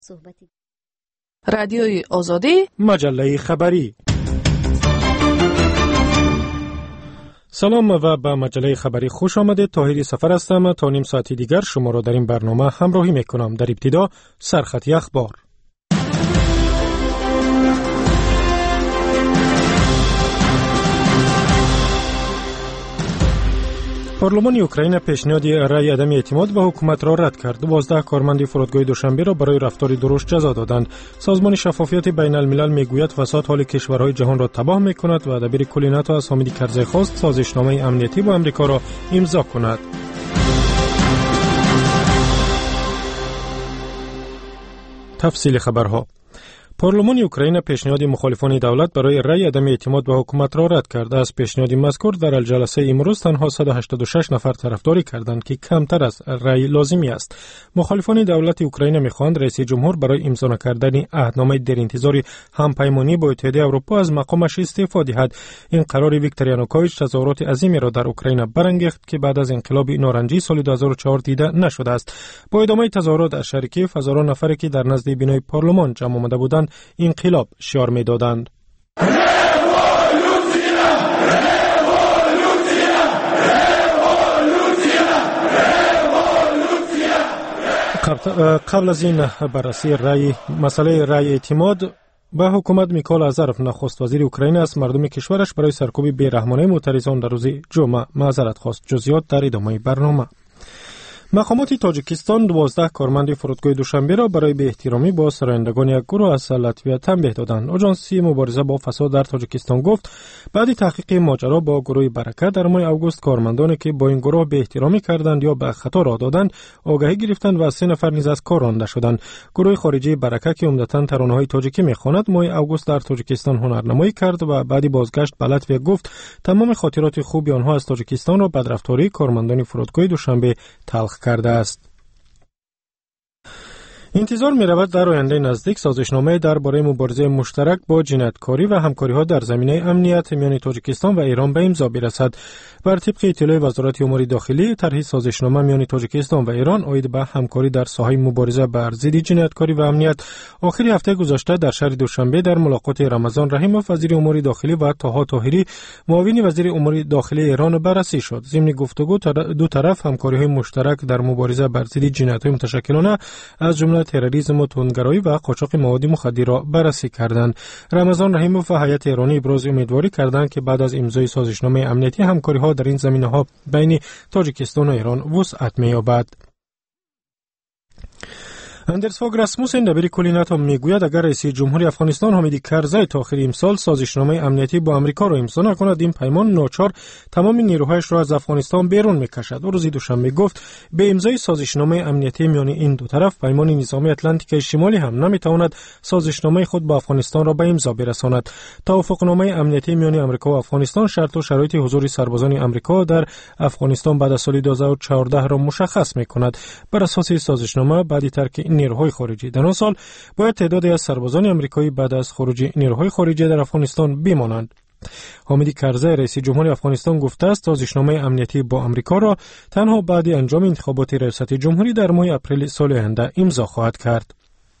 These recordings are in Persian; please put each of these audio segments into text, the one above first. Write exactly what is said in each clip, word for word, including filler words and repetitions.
رادیوی آزادی، مجله خبری. سلام و به مجله خبری خوش آمدید. طاهری سفر هستم. تا نیم ساعتی دیگر شما را در این برنامه همراهی میکنم. در ابتدا سرخطی اخبار. پارلمان اوکراین پیشنهاد رأی عدم اعتماد به حکومت را رد کرد. دوازده کارمند فرودگاه دوشنبه را برای رفتار درشت جزا دادند. سازمان شفافیت بین الملل میگوید فساد حال کشورهای جهان را تباه میکند و دبیر کل ناتو از حامد کرزی خواست سازشنامه امنیتی با آمریکا را امضا کند. تفصیل خبرها. پارلمان اوکراین پیشنهاد مخالفان دولت برای رأی عدم اعتماد به حکومت را رد کرد. از پیشنهاد مذکور در الجلسه امروز تنها صد و هشتاد و شش نفر طرفداری کردند که کمتر از رأی لازمی است. مخالفان دولت اوکراین می‌خواهند رئیس جمهور برای امضا نکردن عهدنامه در انتظار همپیمانی با اتحادیه اروپا از مقامش استعفا دهد. این قرار ویکتور یانوکوویچ تظاهرات عظیمی را در اوکراین برانگیخت که بعد از انقلاب نارنجی سال دو هزار و چهار دیده نشده است. با ادامه تظاهرات از شهر کیف هزاران نفری که در نزد بینای پارلمان جمع آمده بودند انقلاب شعار می‌دادند. قبل از این بررسی رأی مسئله رأی اعتماد به حکومت میکال آزاروف نخست وزیر اوکراین از مردم کشورش برای سرکوب بی‌رحمانه معترضان در روز جمعه معذرت خواست. جزئیات در ادامه برنامه. مقامات تاجیکستان دوازده کارمند فرودگاه دوشنبه را برای بی احترامی با سرایندگان یک گروه از لاتویا تنبیه دادند. آژانسی مبارزه با فساد در تاجیکستان گفت بعد تحقیق ماجرا با گروه برکه در ماه اوگوست کارمندانی که با این گروه بی احترامی کردند یا به خطا راه دادند آگاهی گرفتند و سه نفر نیز از کار رانده شدند. گروه خارجی برکه که عمدتاً ترانه‌های تاجیکی می‌خواند ماه اوگوست در تاجیکستان هنرنمایی کرد و بعد بازگشت به لاتویا گفت تمام خاطرات خوب آنها از تاجیکستان را بدرفتاری کارمندان فرودگاه دوشنبه تلخ کرده است. انتظار می رود در آینده نزدیک سازشنامه درباره مبارزه مشترک با جنایتکاری و همکاری‌ها در زمینه امنیت میان تاجیکستان و ایران به امضا برسد. بر طبق اطلاع وزارت امور داخلی، طرح سازشنامه میان تاجیکستان و ایران عاید به همکاری در ساحه مبارزه بر ضد جنایتکاری و امنیت آخر هفته گذشته در شهر دوشنبه در ملاقات رمضان رحیموف وزیر امور داخلی و طاها طاهری معاون وزیر امور داخلی ایران بررسی شد. ضمن گفتگو دو طرف همکاری‌های مشترک در مبارزه بر ضد جنایت‌های متشکلانه از جمله تروریسم و تندگرایی و قاچاق مواد مخدر را بررسی کردند. رمضان رحیموف و هیئت ایرانی ابراز امیدواری کردند که بعد از امضای سازشنامه امنیتی همکاری‌ها در این زمینه‌ها بین تاجیکستان و ایران وسعت می‌یابد. اندرس فاگ راسموسن دبیر کل ناتو میگوید اگر رئیس جمهوری افغانستان حامد کرزی تا آخر امسال سازشنامه امنیتی با آمریکا را امضا نکند این پیمان ناچار تمام نیروهایش را از افغانستان بیرون میکشد. روز دوشنبه گفت به امضای سازشنامه امنیتی میان این دو طرف پیمان نظامی اتلانتیک شمالی هم نمیتواند سازشنامه خود با افغانستان را به امضا برساند. توافقنامه امنیتی میان آمریکا و افغانستان شرط و شرایط حضور سربازان آمریکا در افغانستان بعد از سال دو هزار و چهارده را مشخص میکند. بر اساس سازشنامه بعد ترک نیروهای خارجی در آن سال باید تعدادی از سربازان آمریکایی بعد از خروج نیروهای خارجی در افغانستان بمانند. حامد کرزی رئیس جمهوری افغانستان گفته است سازشنامه امنیتی با آمریکا را تنها بعد انجام انتخابات ریاست جمهوری در ماه اپریل سال آینده امضا خواهد کرد.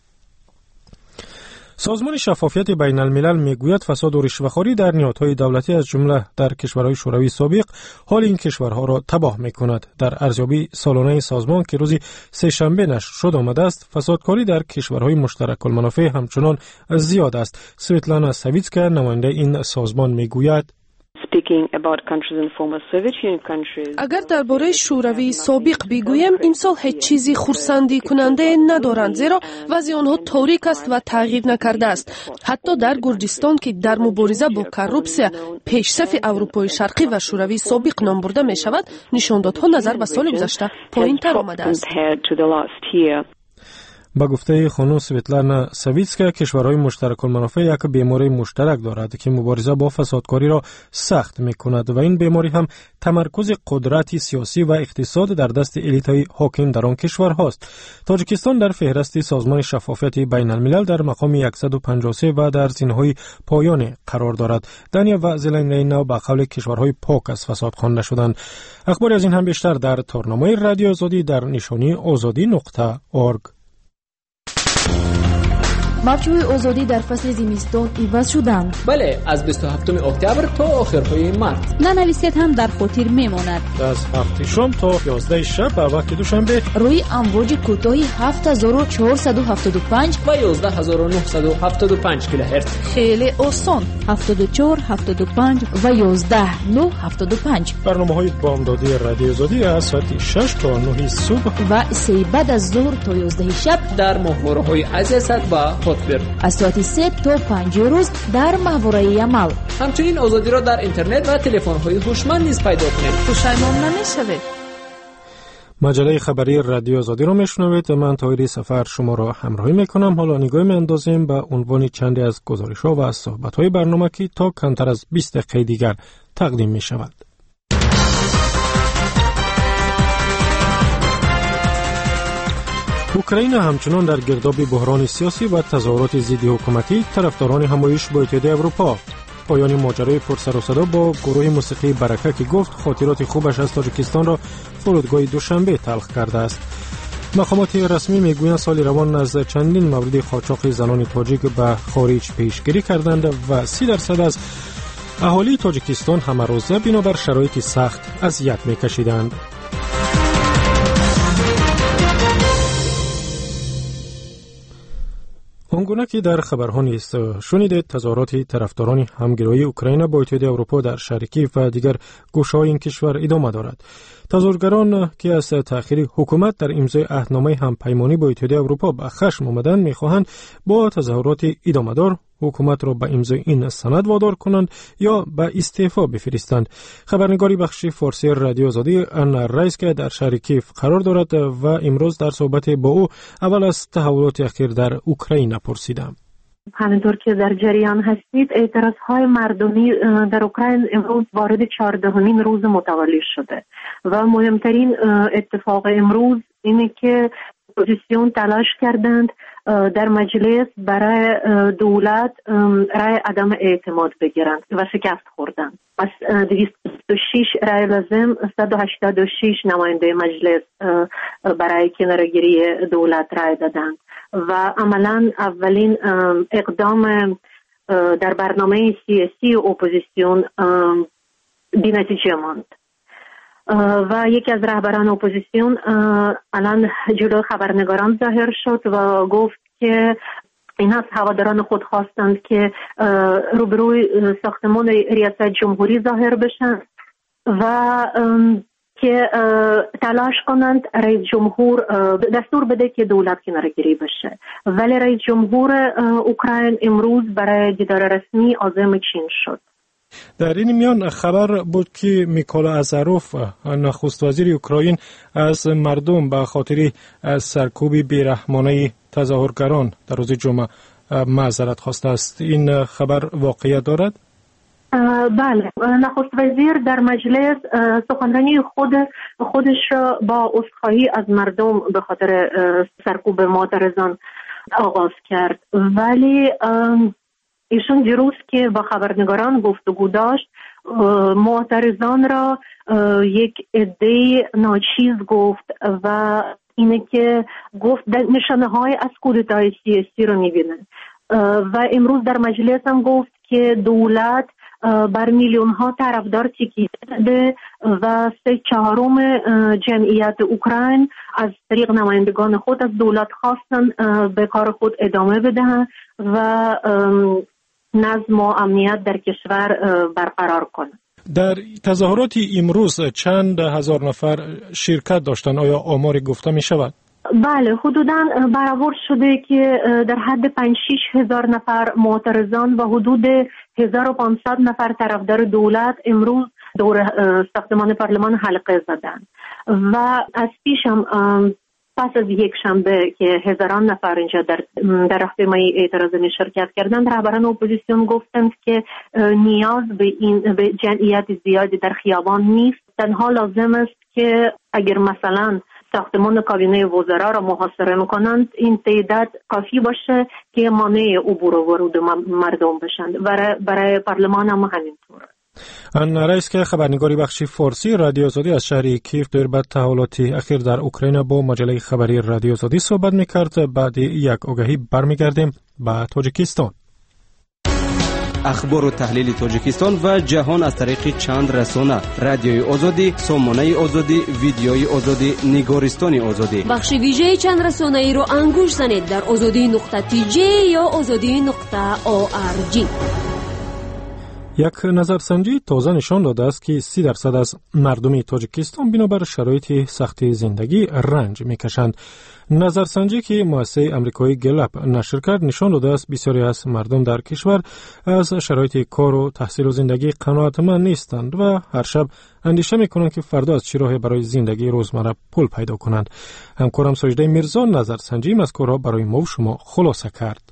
سازمان شفافیت بین الملل میگوید فساد و رشوه‌خواری در نهادهای دولتی از جمله در کشورهای شوروی سابق حال این کشورها را تباه میکند. در ارزیابی سالانه سازمان که روز سه شنبه نشر شد آمده است فسادکاری در کشورهای مشترک المنافع همچنان زیاد است. سویتلانا سویتسکا نماینده این سازمان میگوید اگر درباره شوروی سابق بگویم امسال هیچ چیزی خرسندی کننده ندارند زیرا وضع آنها تاریک است و تغییر نکرده است. حتی در گرجستان که در مبارزه با کورپسیا پیشصف اروپای شرقی و شوروی سابق نام برده می شود نشاندادها نظر به سال گذشته پایین‌تر آمده است. با گفته خانم سویتلانا سویتسکا کشورهای مشترک المنافع یک بیماری مشترک دارد که مبارزه با فسادکاری را سخت می‌کند و این بیماری هم تمرکز قدرت سیاسی و اقتصاد در دست الیت‌های حاکم در آن کشورهاست. تاجیکستان در فهرست سازمان شفافیت بین الملل در مقام صد و پنجاه و سه و در زینه‌های پایانی قرار دارد. دنیا و زلندینو با قول کشورهای پاک از فساد خوانده شدند. اخباری از این هم بیشتر در تارنامه رادیو آزادی در نشانی آزادی نقطه اورگ. موجهای آزادی در فصل زمستان عوض شدند. بله، از بیست و هفتم اکتبر تا آخرهای مارس. ننویسید هم در خاطر میماند. از هفت شام تا یازده شب به وقت دوشنبه روی امواج کوتاهی هفت هزار و چهارصد و هفتاد و پنج و یازده هزار و نهصد و هفتاد و پنج کیلوهرتز. خیلی آسان. هفتاد و چهار، هفتاد و پنج و یازده، نه، هفتاد و پنج. برنامه‌های بامدادی رادیو آزادی از ساعت شش تا نه صبح و سه بعد از ظهر تا یازده شب در ماهواره‌های عزیزت و از ساعت سه تا پنج روز در ماهواره عمل. همچنین آزادی را در اینترنت و تلفن‌های هوشمند نیز پیدا کنید. پشیمان نمی‌شوید. مجله خبری رادیو آزادی را میشنوید. من طاهری سفر شما را همراهی میکنم. حالا نگاهی میاندازیم به عنوان چندی از گزارش‌ها و صحبت‌های برنامه که تا کمتر از بیست دقیقه دیگر تقدیم می‌شود. اوکراین همچنان در گرداب بحران سیاسی و تظاهرات ضد حکومتی طرفداران همایش با اتحادیه اروپا. پایان ماجرای پرسر و صدا با گروه موسیقی برکه که گفت خاطرات خوبش از تاجیکستان را فرودگاه دوشنبه تلخ کرده است. مقامات رسمی میگویند سال روان از چندین مورد قاچاق زنان تاجیک به خارج پیشگیری کردند و سی درصد از اهالی تاجیکستان همه روزه بنابر شرایط سخت اذیت میکشیدند. آنگونه که در خبرها نیست شنیدید تظاهرات طرفداران همگرایی اوکراین با اتحادیه اروپا در شهر کیف و دیگر گوشه‌های این کشور ادامه دارد. تظاهرگران که از تأخیر حکومت در امضای عهدنامه همپیمانی با اتحادیه اروپا به خشم آمدند می‌خواهند با تظاهرات ادامه‌دار حکومت را به امضای این سند وادار کنند یا به استعفا بفرستند. خبرنگاری بخش فارسی رادیو آزادی ان رئیس که در شهر کیف قرار دارد و امروز در صحبت با او اول از تحولات اخیر در اوکراین پرسیدم. همینطور که در جریان هستید اعتراضهای مردمی در اوکراین امروز وارد چهاردهمین روز متولی شده و مهمترین اتفاق امروز اینه که اپوزیسیون تلاش کردند در مجلس برای دولت رای عدم اعتماد بگیرند و شکست خوردند. از دویست و بیست و شش رای لازم صد و هشتاد و شش نماینده مجلس برای کناره‌گیری دولت رای دادند و عملاً اولین اقدام در برنامه سیاسی اپوزیسیون بی‌نتیجه ماند و یکی از رهبران اپوزیسیون الان جلوی خبرنگاران ظاهر شد و گفت که این از هواداران خود خواستند که روبروی ساختمان ریاست جمهوری ظاهر بشن و که تلاش کنند رئیس جمهور دستور بده که دولت کناره‌گیری بشه. ولی رئیس جمهور اوکراین امروز برای دیدار رسمی عازم چین شد. در این میان خبر بود که میکالا ازاروف نخست وزیر اوکراین از مردم به خاطر سرکوب بیرحمانه تظاهرگران در روز جمعه معذرت خواسته است. این خبر واقعیت دارد؟ بله، نخست وزیر در مجلس سخنرانی خود خودش را با عذرخواهی از مردم به خاطر سرکوب معترضان آغاز کرد، ولی ایشون دیروز که با خبرنگاران گفتگو داشت معترضان را یک عده ناچیز گفت و اینه که گفت نشانه های از کودتای سیاسی رو میبینه و امروز در مجلس هم گفت که دولت بر میلیون ها طرفدار تکیه داده و سه چهارم جمعیت اوکراین از طریق نمایندگان خود از دولت خواستن به کار خود ادامه بدهند و نظم و امنیت در کشور برقرار کنند. در تظاهرات امروز چند هزار نفر شرکت داشتند؟ آیا آمار گفته می شود؟ بله، حدوداً برآورد شده که در حد پنج شش هزار نفر معترضان و حدود هزار و پانصد نفر طرفدار دولت امروز دور ساختمان پارلمان حلقه زدند و از پیش هم پس از یک شنبه که هزاران نفر اینجا در در راهپیمایی اعتراضی شرکت کردند، رهبران اپوزیسیون گفتند که نیاز به این به جمعیت زیادی در خیابان نیست، تنها لازم است که اگر مثلا ساختمان کابینه وزرا را محاصره میکنند این تعداد کافی باشه که مانع عبور و ورود مردم بشند. برای, برای پارلمان هم همینطور. ان رئیس که خبرنگاری بخش فارسی رادیو آزادی از شهر کیف در بعد تحولات اخیر در اوکراین با مجله خبری رادیو آزادی صحبت میکرد. بعد یک آگهی برمیگردیم به تاجیکستان. اخبار و تحلیل تاجیکستان و جهان از طریق چند رسانه: رادیوی آزادی، سامانه آزادی، ویدیوی آزادی، نگارستان آزادی. بخش ویژه چند رسانه ای رو انگوش زنید در آزادی نقطه تی جی یا آزادی نقطه او آر جی. یک نظرسنجی تازه نشان داده است که سی درصد از مردم تاجیکستان بنابر شرایط سخت زندگی رنج میکشند. نظرسنجی که مؤسسه آمریکایی گلپ نشر کرد نشان داده است بسیاری از مردم در کشور از شرایط کار و تحصیل و زندگی قناعتمند نیستند و هر شب اندیشه میکنند که فردا از چه راهی برای زندگی روزمره پول پیدا کنند. همکارم ساجده میرزا نظرسنجی مذکور را برای ما و شما خلاصه کرد.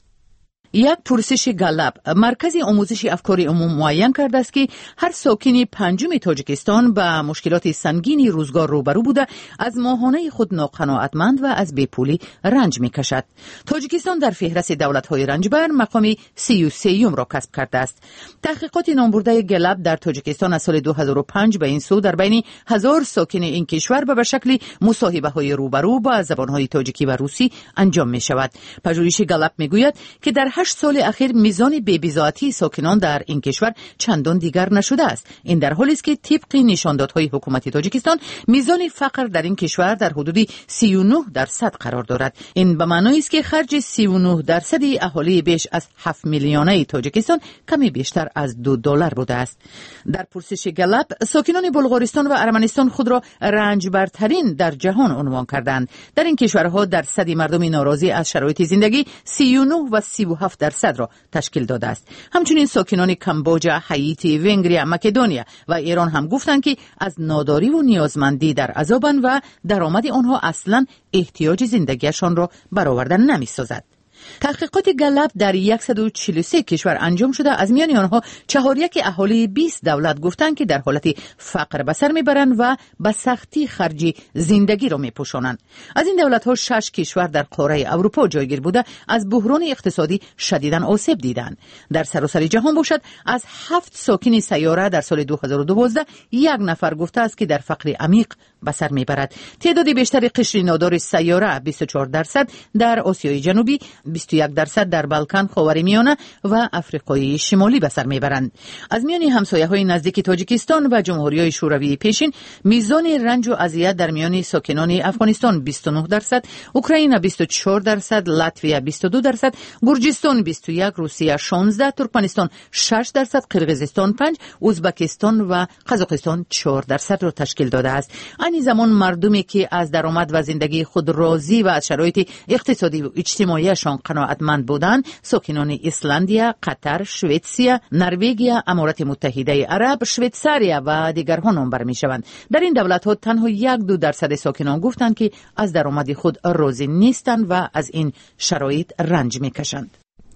یک پرسش گلپ مرکز آموزش افکار عموم معین کرده است که هر ساکن پنجم تاجیکستان با مشکلات سنگینی روزگار روبرو بوده از ماهانه خود ناقناعتمند و از بیپولی رنج میکشد. تاجیکستان در فهرست دولت‌های رنجبر مقام سی و سیوم را کسب کرده است. تحقیقات نامبرده گلپ در تاجیکستان از سال دو هزار و پنج به این سو در بین هزار ساکن این کشور به شکل مصاحبه‌های روبرو با زبان‌های تاجیکی و روسی انجام می‌شود. پژوهش گلپ می‌گوید که در هشت سال اخیر میزان بی‌بضاعتی ساکنان در این کشور چندان دیگر نشده است. این در حالی است که طبق نشاندادهای حکومت تاجیکستان میزان فقر در این کشور در حدود سی و نه درصد قرار دارد. این به معنی است که خرج سی و نه درصد اهالی بیش از هفت میلیونه تاجیکستان کمی بیشتر از دو دلار بوده است. در پرسش گلپ ساکنان بلغارستان و ارمنستان خود را رنجبرترین در جهان عنوان کردند. در این کشورها درصد مردم ناراضی از شرایط زندگی سی و نه و سی و هفت درصد را تشکیل داده است. همچنین ساکنان کامبوجا، هایتی، ونگریا، مکدونیا و ایران هم گفتند که از ناداری و نیازمندی در عذابند و درآمد آنها اصلا احتیاج زندگیشان را برآورده نمی‌سازد. تحقیقات گلپ در صد و چهل و سه کشور انجام شده. از میان آنها چهاریک اهالی بیست دولت گفتند که در حالت فقر به سر میبرند و به سختی خرج زندگی را میپوشانند. از این دولت ها شش کشور در قاره اروپا جایگیر بوده از بحران اقتصادی شدیداً آسیب دیدند. در سراسر جهان باشد از هفت ساکن سیاره در سال دو هزار و دوازده یک نفر گفته است که در فقر عمیق به سر میبرد. تعداد بیشتر قشر نادار سیاره بیست و چهار درصد در آسیای جنوبی، بیست و یک درصد در بالکان، خاورمیانه و آفریقای شمالی به سر میبرند. از میان همسایه‌های نزدیک تاجیکستان و جمهوری‌های شوروی پیشین میزان رنج و اذیت در میان ساکنان افغانستان بیست و نه درصد، اوکراین بیست و چهار درصد، لاتویا بیست و دو درصد، گرجستان بیست و یک، روسیه شانزده، ترکمنستان شش درصد، قرقیزستان پنج، ازبکستان و قزاقستان چهار درصد را تشکیل داده است. این زمان مردمی که از درآمد و زندگی خود راضی و از شرایط اقتصادی و اجتماعیشان قناعتمند بودند، ساکنان ایسلندیا، قطر، سوئیسریا، نروژ، امارات متحده عرب، شویتزاریا و دیگرها نامبر میشوند. در این دولت‌ها تنها یک دو درصد ساکنان گفتند که از درآمد خود راضی نیستند و از این شرایط رنج میکشند.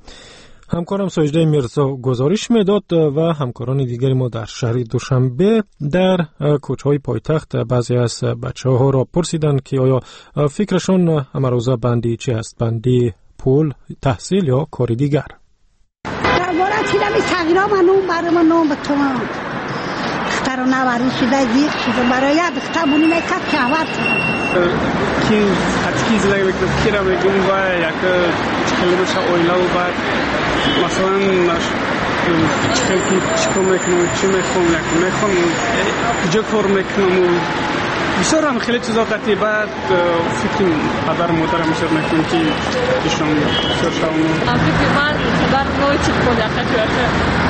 همکارم ساجده میرزا گزارش میداد و همکاران دیگری ما در شهر دوشنبه در کوچه‌های پایتخت بعضی از بچه‌ها را پرسیدند که آیا فکرشون امروزه بندی چی است؟ بندی پول، تحصیل یا کاری دیگر؟ درباره چیزا می تغییرا منو برای منو به تو اختر و نواری شده زیر شده برای یک اختر بونی میکرد که عوض کی حتی زیادی میکرد که را میگیم و یک کلمش اویلا و بعد مثلا چیکار چیکار میکنم چی میخوام یک میخوام کجا کار میکنم بسیار هم خیلی چیزا قطعی بعد فکر پدر مادرم بسیار میکنم که ایشون بسیار شاونو فکر من پدر نوعی چی کنه که تو اخه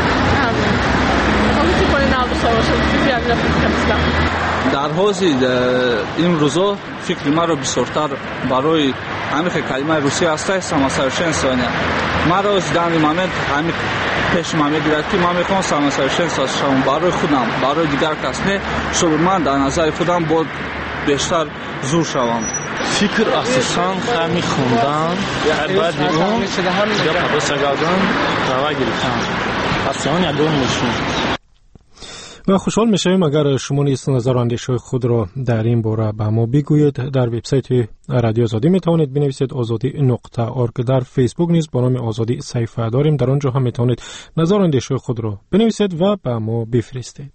همین چی کنه نبود سواشم فکر یک نفر در حوزه این روزا فکر من رو بسیارتر برای همین کلمه روسی هسته ساماسایشن سانه من رو در این مومنت همین پیش من میگیرد که من میخوام ساماسایشن سازشم برای خودم برای دیگر کس نه شب من در نظر خودم بود بیشتر زور شوم. فکر اساساً همین خوندن بعد اون یا پس کردن راه گرفتن اصلا یادم میشه. و خوشحال میشیم اگر شما نیز نظر و اندیشه خود را در این باره به ما بگویید. در وبسایت رادیو آزادی میتوانید بنویسید آزادی نقطه اورگ. در فیسبوک نیز با نام آزادی صفحه داریم، در آنجا هم میتوانید نظر و اندیشه خود را بنویسید و به ما بفرستید.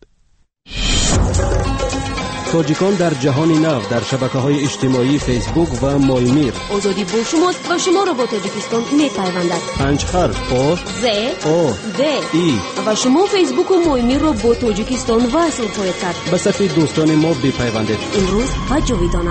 تاجیکان در جهان نو در شبکه‌های اجتماعی فیسبوک و مایمیر. آزادی با شماست و شما را با تاجیکستان می‌پیوندد. پنج حرف آ ز آ د ای و شما فیسبوک و مایمیر را با تاجیکستان وصل خواهید کرد. به صفحه دوستان ما بپیوندید. امروز و جاویدانه.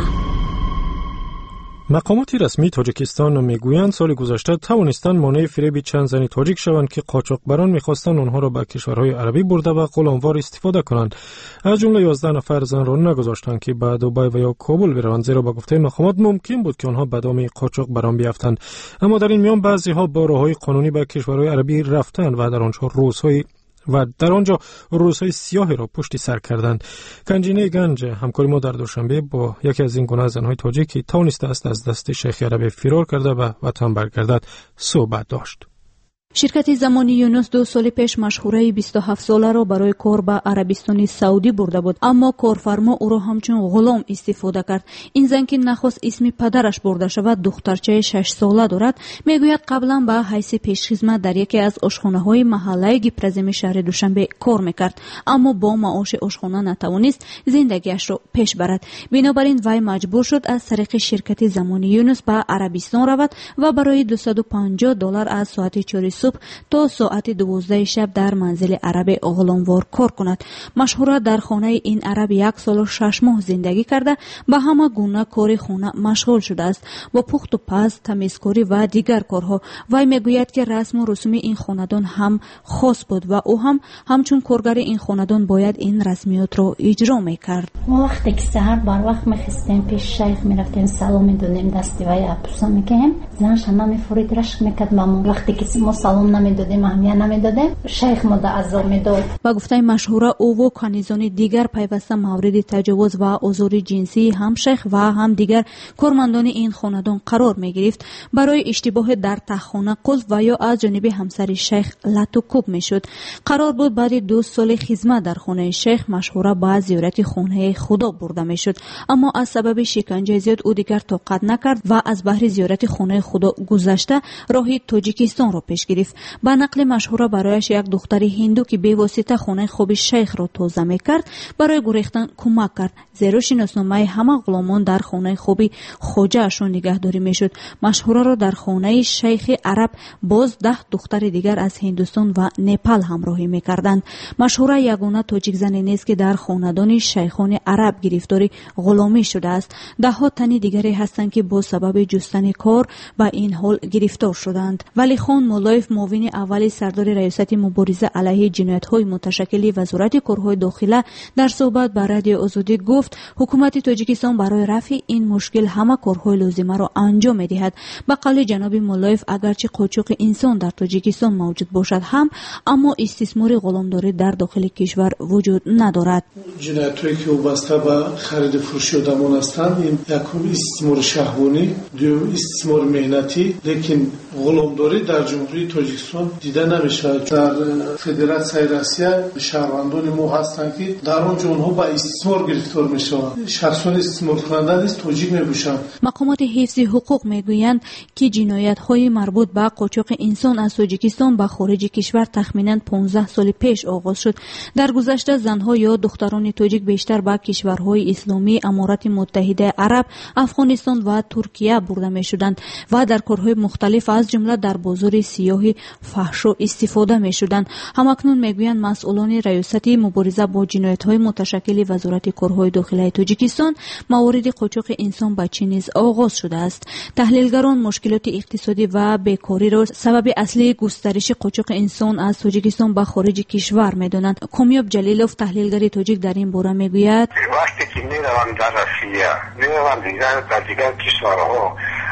مقامات رسمی تاجیکستان میگویند سال گذشته توانستند مانع فریب چند زن تاجیک شوند که قاچاقبران میخواستند آنها را به کشورهای عربی برده و غلاموار استفاده کنند. از جمله یازده نفر زن را نگذاشتند که به دبی و یا کابل بروند، زیرا به گفته مقامات ممکن بود که آنها به دام قاچاقبران بیفتند. اما در این میان بعضی ها با راههای قانونی به کشورهای عربی رفتند و در آنجا روزهای و در آنجا روزهای سیاهی را پشت سر کردند. کنجینه گنج همکاری ما در دوشنبه با یکی از این گونه زنهای تاجیک که توانسته است از دست شیخ عربی فرار کرده و وطن برگردد صحبت داشت. شرکت زمانی یونس دو سال پیش مشهوره بیست و هفت ساله را برای کار به عربستان سعودی برده بود، اما کارفرما او را همچون غلام استفاده کرد. این زن که نخواست اسم پدرش برده شود دخترچه شش ساله دارد، میگوید قبلا به حیث پیشخدمت در یکی از آشخانه‌های محله گیپرزم شهر دوشنبه کار میکرد، اما با معاش آشخانه نتوانست زندگیش را پیش برد. بنابراین وی مجبور شد از طریق شرکت زمانی یونس به عربستان رود و برای دویست و پنجاه دلار از ساعت چهار صبح تا ساعت دوازده شب در منزل عرب غلاموار کار کند. مشهوره در خانه این عرب یک سال و شش ماه زندگی کرده، به همه گونه کار خانه مشغول شده است، با پخت و پز، تمیزکاری و دیگر کارها. وی میگوید که رسم و رسوم این خاندان هم خاص بود و او هم همچون کارگر این خاندان باید این رسمیات را اجرا میکرد. ما وقتی که سحر بر وقت میخستیم پیش شیخ میرفتیم سلام میدونیم دستی وی ابوسا میگیم زنش نمیفورید رشک میکرد. ما وقتی که ما سلام نمیدادیم اهمیت نمیدادیم شیخ ما دا عذاب میداد. با گفته مشهوره او و کنیزان دیگر پیوسته مورد تجاوز و آزار جنسی هم شیخ و هم دیگر کارمندان این خاندان قرار میگرفت. برای اشتباه در تخانه قلف و یا از جانب همسر شیخ لط و کوب میشد. قرار بود بعد دو سال خدمت در خانه شیخ مشهوره با زیارت خانه خدا برده میشد، اما از سبب شکنجه زیاد او دیگر طاقت نکرد و از بحر زیارت خانه خدا گذشته راهی تاجیکستان را پیش گرفت. با نقل مشهوره برایش یک دختر هندو که به واسطه خانه خواب شیخ را توزیع میکرد برای گریختن کمک کرد، زیرا شناسنامه همه غلامان در خانه خوابی خوجه اشون نگهداری میشد. مشهوره را در خانه شیخ عرب باز ده دختر دیگر از هندوستان و نپال همراهی میکردند. مشهوره یگانه تاجیک زنی نیست که در خاندان شیخان عرب گرفتاری غلامی شده است. ده ها تن دیگری هستند که با سبب جستن کار به این حال گرفتار شدند. ولی خان مولایف معاون اول سردار ریاست مبارزه علیه جنایت‌های متشکل وزارت کارهای داخله در صحبت با رادیو آزادی گفت حکومت تاجیکستان برای رفع این مشکل همه کارهای لازمه را انجام می‌دهد. به قول جناب مولایف اگرچه قاچاق انسان در تاجیکستان موجود باشد هم اما استثمار غلامداری در داخل کشور وجود ندارد. جنایت‌هایی که وابسته به خرید فروش آدمان هستند این یکم استثمار شهوانی، دوم استثمار مهنتی، لیکن غلامداری در جمهوری تاجیکستان دیده نمیشه. در فدراسیون روسیه شهروندان ما هستند که در اونجا اونها با استثمار گرفتار میشوند. شخصان استثمار کننده نیست تاجیک میباشند. مقامات حفظ حقوق میگویند که جنایت‌های مربوط به قاچاق انسان از تاجیکستان به خارج کشور تخمیناً پانزده سال پیش آغاز شد. در گذشته زنها یا دختران تاجیک بیشتر به کشورهای اسلامی، امارات متحده عرب، افغانستان و ترکیه برده میشدند و در کارهای مختلف از جمله در بازار سیاه فحش استفاده میشدند. همکنون میگویند مسئولان ریاست مبارزه با جنایت‌های متشکل وزارت کارهای داخلی تاجیکستان موارد قاچاق انسان به چین نیز آغاز شده است. تحلیلگران مشکلات اقتصادی و بیکاری را سبب اصلی گسترش قاچاق انسان از تاجیکستان به خارج کشور میدانند. کامیاب جلیلوف تحلیلگر تاجیک در این باره میگوید وقتی که میروند در روسیه میروند در دیگر کشورها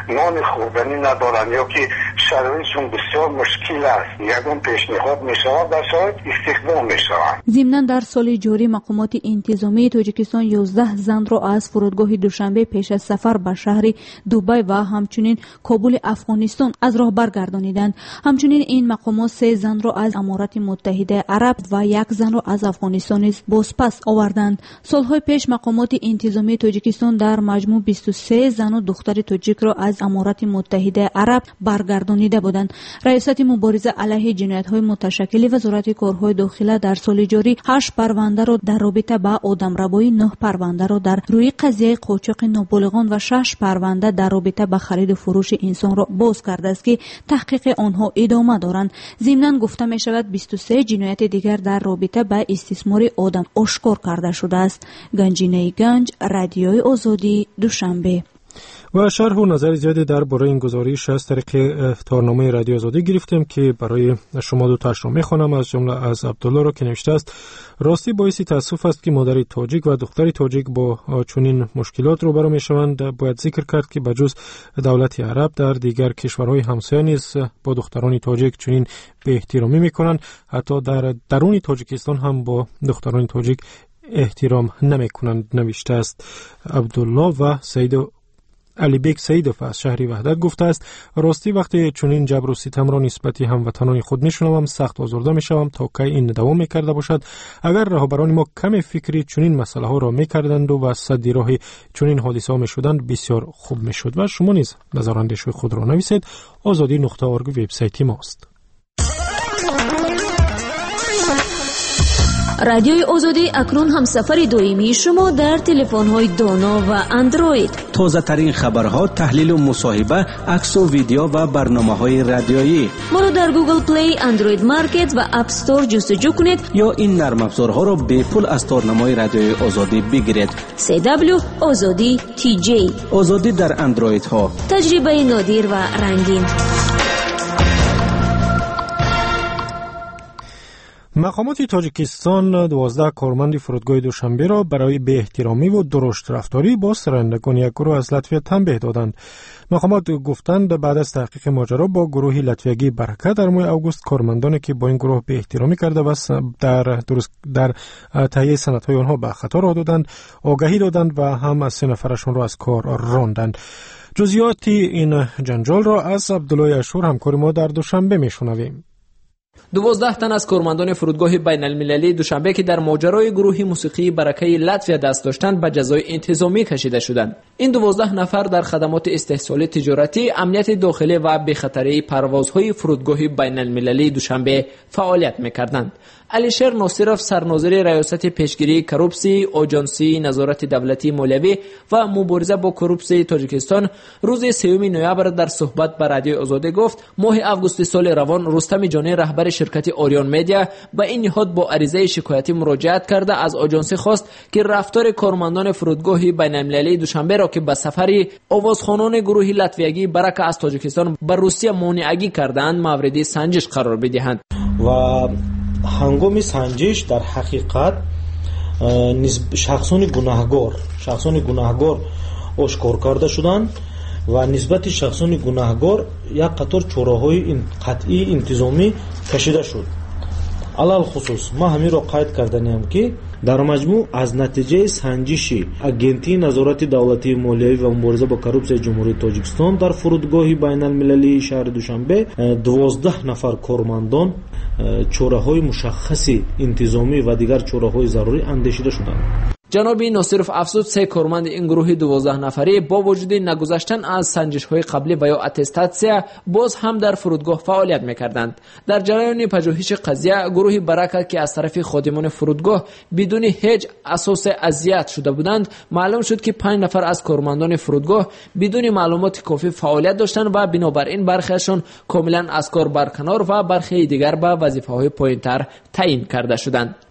نان خوردنی ندارند یا که شرایطشون بسیار مشکل است، یگان پیشنهاد میشود در شاید استخدام میشوند. ضمناً در سال جاری مقامات انتظامی تاجیکستان یازده زن را از فرودگاه دوشنبه پیش از سفر به شهر دبی و همچنین کابل افغانستان از راه برگردانیدند. همچنین این مقامات سه زن را از امارات متحده عرب و یک زن را از افغانستان بازپس آوردند. سالهای پیش مقامات انتظامی تاجیکستان در مجموع بیست و سه زن و دختر تاجیک را از امارات متحده عرب برگردانیده بودند. ریاست مبارزه علیه جنایت‌های متشکل وزارت کارهای داخله در سال جاری هشت پرونده را در رابطه با آدمربایی، نه پرونده را در روی قضیه قاچاق نابالغان و شش پرونده در رابطه با خرید و فروش انسان را باز کرده است که تحقیق آنها ادامه دارند. ضمناً گفته می شود بیست و سه جنایت دیگر در رابطه با استثمار آدم آشکار کرده شده است. گنجینه گنج، رادیوی آزادی، دوشنبه. و شرح و نظر زیادی درباره این گزارش از طریق تارنامه رادیو آزادی گرفتیم که برای شما دو تاش رو میخوانم، از جمله از عبدالله را که نوشته است: راستی باعث تاسف است که مادر تاجیک و دختر تاجیک با چنین مشکلات روبرو میشوند. باید ذکر کرد که بجز دولت عرب در دیگر کشورهای همسایه نیز با دختران تاجیک چنین به احترامی میکنند. حتی در درون تاجیکستان هم با دختران تاجیک احترام نمیکنند. نوشته است عبدالله. و سید علی بیگ سیدوف از شهر وحدت گفته است: راستی وقتی چنین جبر و ستم را نسبتی هموطنان خود میشنوم سخت آزرده میشوم. تا کی این دوام میکرده باشد؟ اگر رهبران ما کمی فکری چنین مسئله ها را میکردند و صد راه چنین حادثه ها میشدند بسیار خوب میشد. و شما نیز نظر اندیشه خود را نویسید. آزادی نقطه اورگ وبسایت ماست. رادیوی آزادی اکنون هم سفر دائمی شما در تلفن‌های دانا و اندروید. تازه ترین خبرها، تحلیل و مصاحبه، عکس و ویدیو و برنامه‌های رادیویی. ما رو در گوگل پلی، اندروید مارکت و اپ استور جستجو کنید یا این نرم افزارها را به پول از تارنمای رادیوی آزادی بگیرید. سی دبلیو آزادی تی جی. آزادی در اندروید ها. تجربه نادر و رنگین. مقامات تاجیکستان دوازده کارمند فرودگاه دوشنبه را برای بی احترامی و درشت رفتاری با رانندگان یک گروه از لطفیه تنبیه دادند. مقامات گفتند بعد از تحقیق ماجرا با گروه لطفیگی برکت در ماه اوگوست کارمندانی که با این گروه بی احترامی کرده و در درست در تهیه سندهای آنها به خطا راه دادند، آگهی دادند و هم از سه نفرشان را از کار راندند. جزئیات این جنجال را از عبدالله اشور همکار ما در دوشنبه میشنویم. دوازده تن از کارمندان فرودگاه بین المللی دوشنبه که در ماجرای گروه موسیقی برکه لطفیه دست داشتند به جزای انتظامی کشیده شدند. این دوازده نفر در خدمات استحصال تجارتی، امنیت داخلی و بی‌خطری پروازهای فرودگاه بین المللی دوشنبه فعالیت می‌کردند. علیشیر ناصرов سرناظر ریاست پیشگیری کروپسی، آژانسی نظارت دولتی مولوی و مبارزه با کروپسی تاجیکستان روز سوم نوامبر در صحبت با رادیو آزادی گفت ماه اوگوست سال روان رستم جانی رهبر شرکت آریان مدیا با این نهاد با عریضه شکایتی مراجعت کرده از آژانسی خواست که رفتار کارمندان فرودگاه بین المللی دوشنبه را که به سفری آوازخوانان گروه لطفیگی برکه از تاجیکستان به روسیه مانعگی کردند مورد سنجش قرار بدهند. و هنگام سنجش در حقیقت شخصان گناهگار شخصان گناهگار آشکار کرده شدند و نسبت شخصان گناهگار یک قطار چاره‌های قطعی انتظامی کشیده شد. علل خصوص ما همین را قید کردیم که در مجموع از نتیجه سنجش اگنتی نظارت دولتی مالیوی و مبارزه با کروپسی جمهوری تاجیکستان در فرودگاه بین المللی شهر دوشنبه دوازده نفر کارمندان چاره‌های مشخصی انتظامی و دیگر چاره‌های ضروری اندیشیده شدند. جناب ناصرов افزود سه کارمند این گروه دوازده نفره با وجود نگذشتن از سنجش‌های قبلی و یا اتستاسیا باز هم در فرودگاه فعالیت می‌کردند. در جریان پژوهش قضیه گروه برکت که از طرف خادمان فرودگاه بدون هیچ اساس اذیت شده بودند معلوم شد که پنج نفر از کارمندان فرودگاه بدون معلومات کافی فعالیت داشتند و بنابراین برخیشان کاملا از کار برکنار و برخی دیگر به وظیفه‌های پایین‌تر تعیین کرده شدند.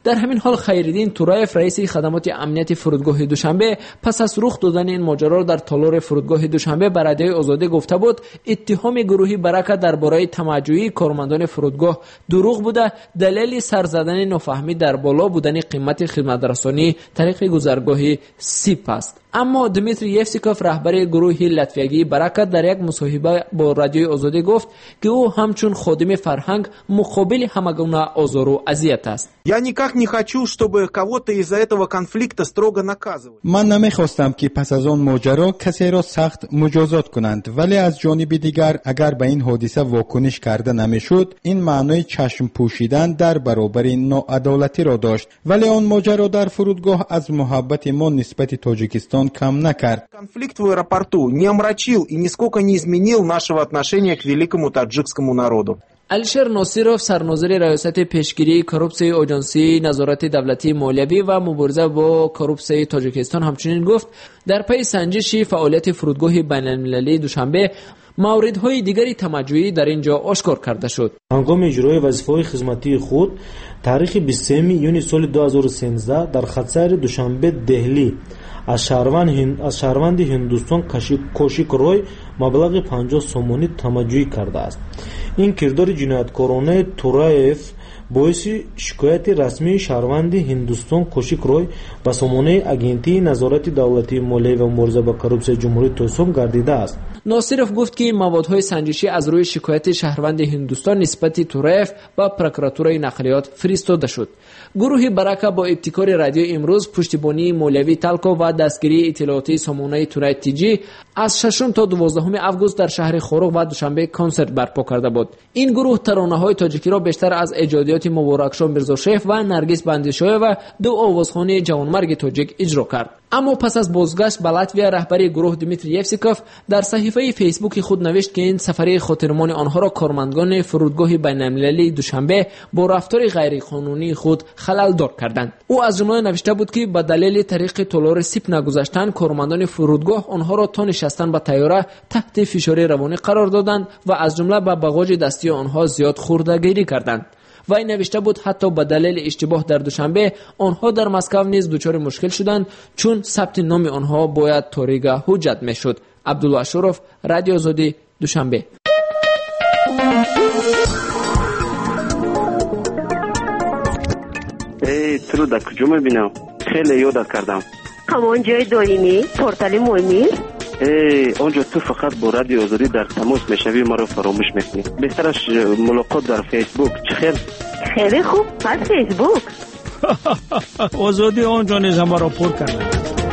در همین حال خیرالدین تورایف رئیس خدمات امنیت فرودگاه دوشنبه پس از رخ دادن این ماجرا در تالار فرودگاه دوشنبه به رادیوی آزادی گفته بود اتهام گروهی برکت درباره تمجیدی کارمندان فرودگاه دروغ بوده، دلیل سر زدن نافهمی در بالا بودن قیمت خدمترسانی طریق گذرگاه سیپ است. اما دمیتری یفسیکوف رهبر گروه لاتویایی برکت در یک مصاحبه با رادیوی آزادی گفت که او همچون خادم فرهنگ مقابل همگونه آزار و اذیت است. Я никак не хочу, чтобы кого-то из-за этого конфликта строго наказывали. من نمیخواستم که پس از آن ماجرا کسی را سخت مجازات کنند، ولی از جانب دیگر اگر به این حادثه واکنش کرده نمیشد این معنای چشم پوشیدن در برابر ناعدالتی را داشت، ولی آن ماجرا در فرودگاه از محبت ما نسبت تاجیکستان کم نکرد. Конфликт в аэропорту не омрачил и нисколько не изменил нашего отношения к великому таджикскому народу. الشر ناصیروف سرنوزر ریاست پیشگیری کورپسی آژانسی نظارت دولتی مالیوی و مبارزه با کورپسی تاجیکستان همچنین گفت در پی سنجش فعالیت فرودگاه بین المللی دوشنبه موردهای دیگری تمجیدی در اینجا آشکار کرده شد. هنگام اجرای وظیفه‌های خدمتی خود تاریخ بیست و سوم یونیو سال دو هزار و سیزده در خدسر دوشنبه دهلی از شهروند هند از شهروند هندوستان کوشیک روی مبلغ پنجاه سومانی تمجید کرده است. این کردار جنایتکارانه تورایف باعث شکایت رسمی شهروند هندوستان کوشیک روی به سامانه اگنتی نظارت دولتی مالی و مبارزه با کورپسی جمهوری توسم گردیده است. ناصیروف گفت که موادهای سنجشی از روی شکایت شهروند هندوستان نسبت تورایف و پروکراتورای نقلیات فرستاده شد. گروه برکه با ابتکار رادیو امروز پشتیبانی مولوی تالکو و دستگیری اطلاعاتی سامانه تورای تیجی از ششم تا دوازدهم آگوست در شهر خوروغ و دوشنبه کنسرت برپا کرده بود. این گروه ترانه‌های تاجیکی را بیشتر از ایجادیات مبارکشان میرزاشیف و نرگس بندیشوی و دو آوازخوان جوانمرگ تاجیک اجرا کرد. اما پس از بازگشت به لاتویا رهبر گروه دمیتری یفسیکوف در صحیفه فیسبوک خود نوشت که این سفری خاطرمان آنها را کارمندان فرودگاه بین‌المللی دوشنبه با رفتار غیرقانونی خود خلل دار کردند. او از جمله نوشته بود که به دلیل طریق تالار سیپ نگذاشتن کارمندان فرودگاه آنها را تا نشستن به طیاره تحت فشار روانی قرار دادند و از جمله به باگاژ دستی آنها زیاد خورده‌گیری کردند. و این نوشته بود حتی به دلیل اشتباه در دوشنبه آنها در مسکو نیز دچار مشکل شدند چون ثبت نام آنها باید طریق حجت میشد. عبدالله اشرف، رادیو آزادی، دوشنبه. ای تو در کجا میبینم؟ خیلی یادت کردم. همان جای دائمی پورتال مهمی؟ ای اونجا تو فقط با رادیو آزادی در تماس میشوی ما رو فراموش میکنی. بهترش ملاقات در فیسبوک. چخیر؟ خیلی خوب. پس فیسبوک آزادی اونجا نیز ما رو پر کرده.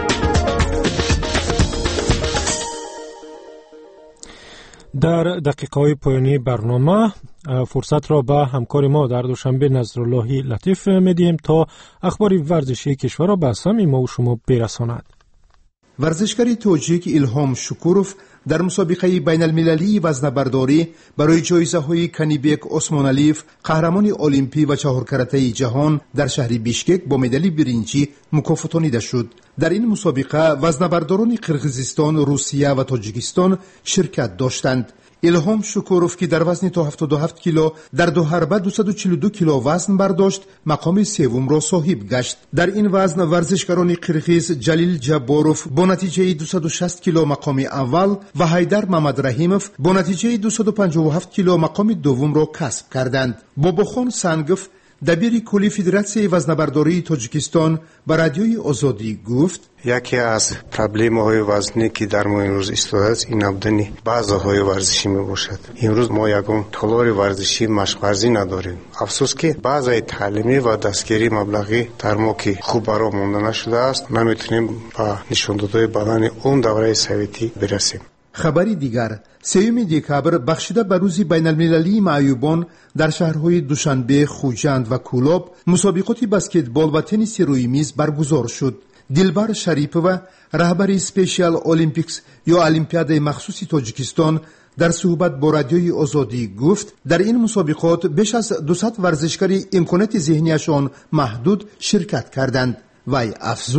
در دقیقه‌های پایانی برنامه فرصت را به همکار ما در دوشنبه نظراللهی لطیف میدیم تا اخبار ورزشی کشور را به سمع ما و شما برساند. ورزشکار تاجیک ایلهام شکوروف در مسابقه بین المللی وزنه‌برداری برای جایزه‌های کنیبک عثمان‌علیف قهرمان المپی و چهار کرته جهان در شهر بیشکک با مدال برنجی مکافاتانیده شد. در این مسابقه وزنه‌برداران قرقیزستان، روسیه و تاجیکستان شرکت داشتند. ایلهام شکوروف که در وزن تا هفتاد و هفت کیلو در دو حربه دویست و چهل و دو کیلو وزن برداشت مقام سوم را صاحب گشت. در این وزن ورزشکاران قرقیز جلیل جباروف با نتیجه دویست و شصت کیلو مقام اول و حیدر محمد رحیموف با نتیجه دویست و پنجاه و هفت کیلو مقام دوم را کسب کردند. باباخان سنگف دبیر کلی فدراسیون وزنه‌برداری تاجیکستان به رادیوی آزادی گفت: یکی از پرابلم‌های وزنی که در ما امروز ایستاده است این نبودن بازهای ورزشی میباشد. امروز ما یگان تالار ورزشی مشق ورزی نداریم. افسوس که بازهای تعلیمی و دستگیری مبلغی در ما که خوب برای مانده نشده است نمیتونیم با نشان دادن بدن اون دوره سوویتی برسیم. خبری دیگر سوم دکبر بخشیده به روز بین المللی معیوبان در شهرهای دوشنبه، خوجند و کولاب مسابقات بسکتبال و تنیس روی میز برگزار شد. دلبر شریپووا رهبر اسپیشال المپیکس یا المپیاد مخصوص تاجیکستان در صحبت با رادیوی آزادی گفت در این مسابقات بیش از دویست ورزشکار امکانات ذهنیشان محدود شرکت کردند. وی افزود: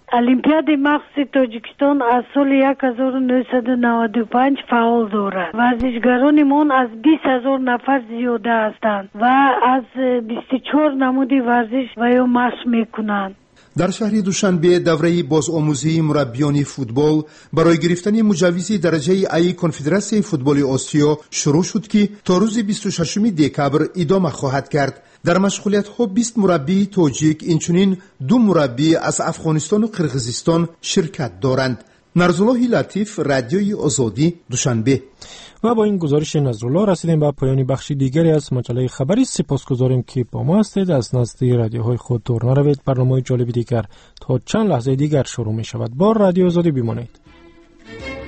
олимпиад махсуси тоҷикистон аз соли هزار و نهصد و نود و پنج фаъол дорад. варзишгаронimон аз бист ҳазор нафар зиёда ҳастанд ва аз бисту чор намуди варзиш ва ё машқ мекунанд. در شهر دوشنبه دوره بازآموزی مربیان فوتبال برای گرفتن مجوز درجه ای کنفدراسیون فوتبال آسیا شروع شد که تا روز بیست و ششم دکبر ادامه خواهد کرد. در مشغولیت ها بیست مربی تاجیک اینچنین دو مربی از افغانستان و قرقیزستان شرکت دارند. نرزالله لطیف، رادیوی آزادی، دوشنبه. و با این گزارش نظرالله رسیدیم به پایان بخش دیگری از مجله خبری. سپاسگزاریم که با ما هستید. از نزد رادیوهای خود دور نروید. برنامه جالب دیگر تا چند لحظه دیگر شروع می شود. با رادیو آزادی بمانید.